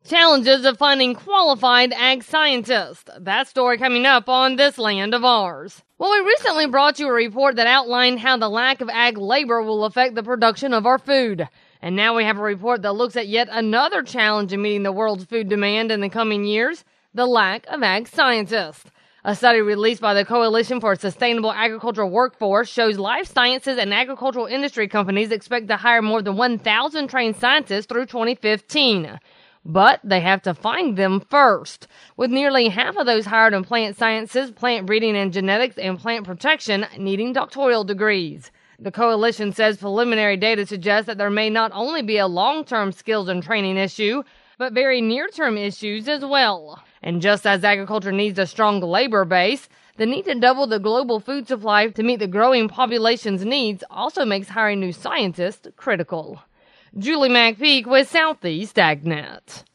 Challenges of finding qualified ag scientists. That story coming up on This Land of Ours. Well, we recently brought you a report that outlined how the lack of ag labor will affect the production of our food. And now we have a report that looks at yet another challenge in meeting the world's food demand in the coming years, the lack of ag scientists. A study released by the Coalition for a Sustainable Agricultural Workforce shows life sciences and agricultural industry companies expect to hire more than 1,000 trained scientists through 2015. But they have to find them first, with nearly half of those hired in plant sciences, plant breeding and genetics, and plant protection needing doctoral degrees. The coalition says preliminary data suggests that there may not only be a long-term skills and training issue, but very near-term issues as well. And just as agriculture needs a strong labor base, the need to double the global food supply to meet the growing population's needs also makes hiring new scientists critical. Julie McPeak with Southeast AgNet.